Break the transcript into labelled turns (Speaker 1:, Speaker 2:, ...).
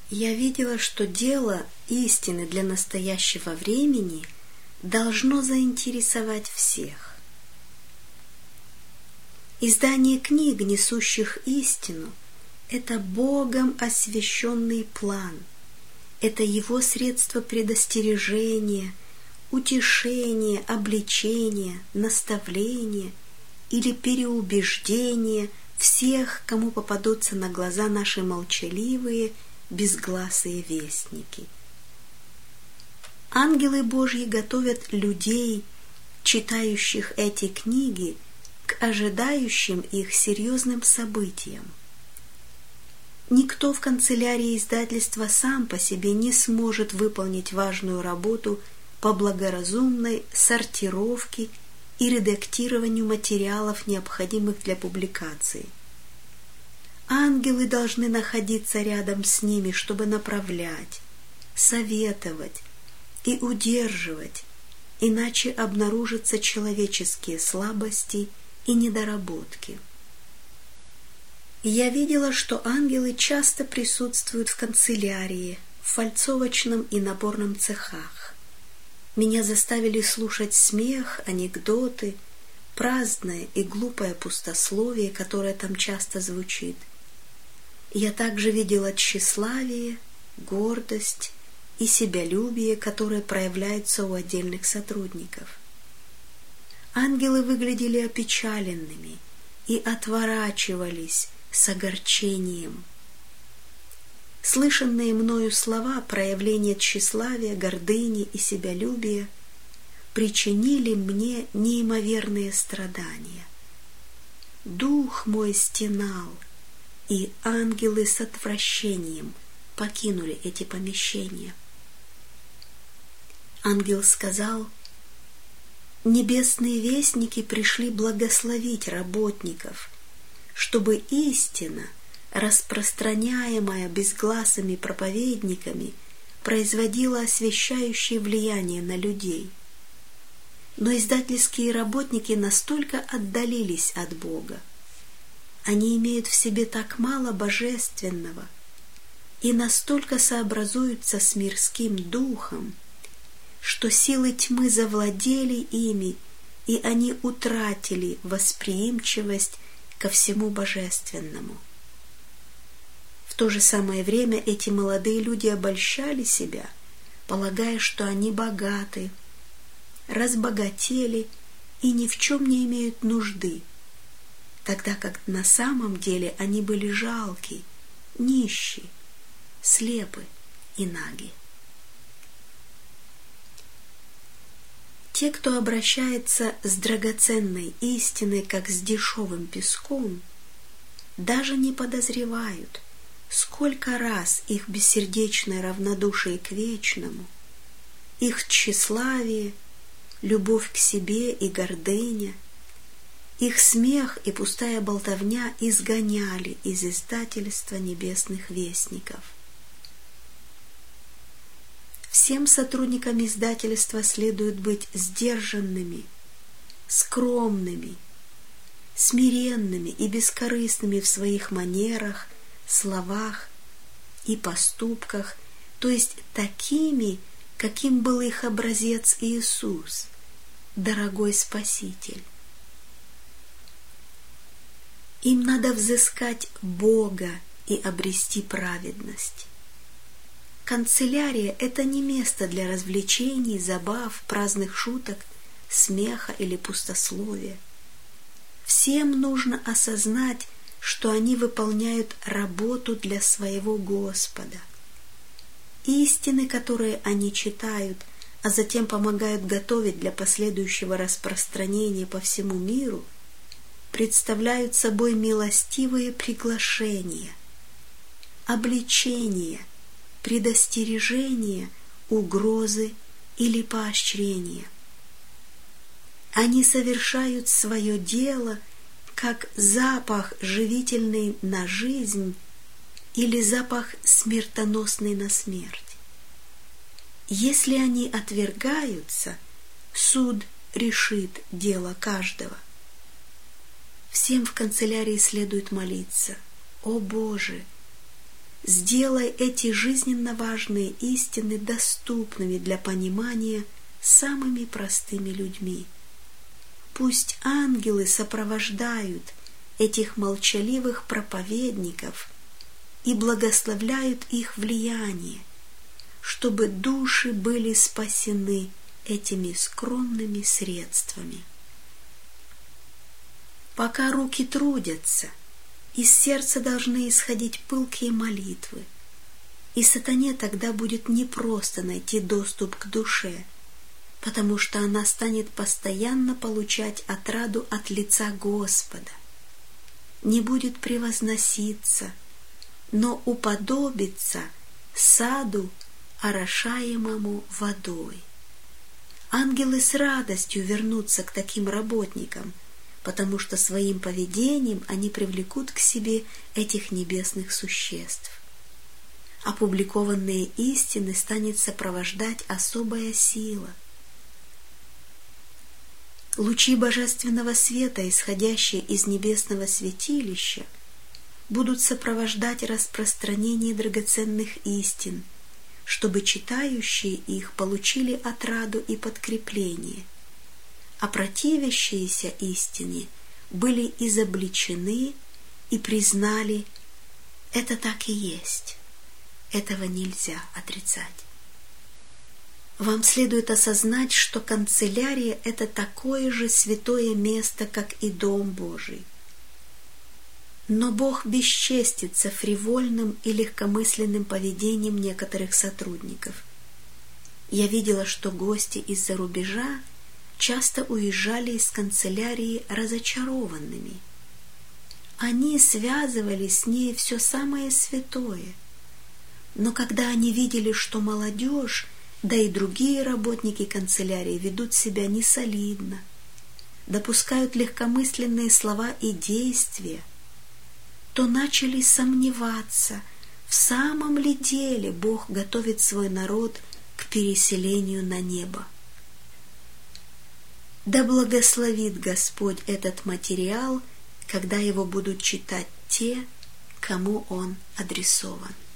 Speaker 1: Я видела, что дело истины для настоящего времени должно заинтересовать всех. Издание книг, несущих истину, это Богом освященный план, это Его средство предостережения, утешения, обличения, наставления или переубеждения всех, кому попадутся на глаза наши молчаливые, безгласые вестники. Ангелы Божьи готовят людей, читающих эти книги, к ожидающим их серьезным событиям. Никто в канцелярии издательства сам по себе не сможет выполнить важную работу по благоразумной сортировке и редактированию материалов, необходимых для публикации. Ангелы должны находиться рядом с ними, чтобы направлять, советовать и удерживать, иначе обнаружатся человеческие слабости и недоработки. Я видела, что ангелы часто присутствуют в канцелярии, в фальцовочном и наборном цехах. Меня заставили слушать смех, анекдоты, праздное и глупое пустословие, которое там часто звучит. Я также видела тщеславие, гордость и себялюбие, которые проявляются у отдельных сотрудников. Ангелы выглядели опечаленными и отворачивались с огорчением. Слышанные мною слова проявления тщеславия, гордыни и себялюбия причинили мне неимоверные страдания. Дух мой стенал, и ангелы с отвращением покинули эти помещения. Ангел сказал: «Небесные вестники пришли благословить работников, чтобы истина, распространяемая безгласыми проповедниками, производила освящающее влияние на людей. Но издательские работники настолько отдалились от Бога, они имеют в себе так мало божественного и настолько сообразуются с мирским духом, что силы тьмы завладели ими, и они утратили восприимчивость ко всему божественному. В то же самое время эти молодые люди обольщали себя, полагая, что они богаты, разбогатели и ни в чем не имеют нужды, тогда как на самом деле они были жалки, нищи, слепы и наги. Те, кто обращается с драгоценной истиной, как с дешевым песком, даже не подозревают, сколько раз их бессердечное равнодушие к вечному, их тщеславие, любовь к себе и гордыня, их смех и пустая болтовня изгоняли из издательства небесных вестников. Всем сотрудникам издательства следует быть сдержанными, скромными, смиренными и бескорыстными в своих манерах, словах и поступках, то есть такими, каким был их образец Иисус, дорогой Спаситель. Им надо взыскать Бога и обрести праведность. Канцелярия – это не место для развлечений, забав, праздных шуток, смеха или пустословия. Всем нужно осознать, что они выполняют работу для своего Господа. Истины, которые они читают, а затем помогают готовить для последующего распространения по всему миру, представляют собой милостивые приглашения, обличения, предостережения, угрозы или поощрения. Они совершают свое дело, как запах живительный на жизнь или запах смертоносный на смерть. Если они отвергаются, суд решит дело каждого. Всем в канцелярии следует молиться: «О Боже, сделай эти жизненно важные истины доступными для понимания самыми простыми людьми. Пусть ангелы сопровождают этих молчаливых проповедников и благословляют их влияние, чтобы души были спасены этими скромными средствами. Пока руки трудятся, из сердца должны исходить пылкие молитвы, и сатане тогда будет непросто найти доступ к душе, потому что она станет постоянно получать отраду от лица Господа, не будет превозноситься, но уподобится саду, орошаемому водой. Ангелы с радостью вернутся к таким работникам, потому что своим поведением они привлекут к себе этих небесных существ. Опубликованные истины станет сопровождать особая сила. Лучи божественного света, исходящие из небесного святилища, будут сопровождать распространение драгоценных истин, чтобы читающие их получили отраду и подкрепление, а противящиеся истине были изобличены и признали: это так и есть, этого нельзя отрицать. Вам следует осознать, что канцелярия – это такое же святое место, как и Дом Божий. Но Бог бесчестится фривольным и легкомысленным поведением некоторых сотрудников. Я видела, что гости из-за рубежа часто уезжали из канцелярии разочарованными. Они связывали с ней все самое святое. Но когда они видели, что молодежь, да и другие работники канцелярии ведут себя несолидно, допускают легкомысленные слова и действия, то начали сомневаться, в самом ли деле Бог готовит свой народ к переселению на небо. Да благословит Господь этот материал, когда его будут читать те, кому он адресован.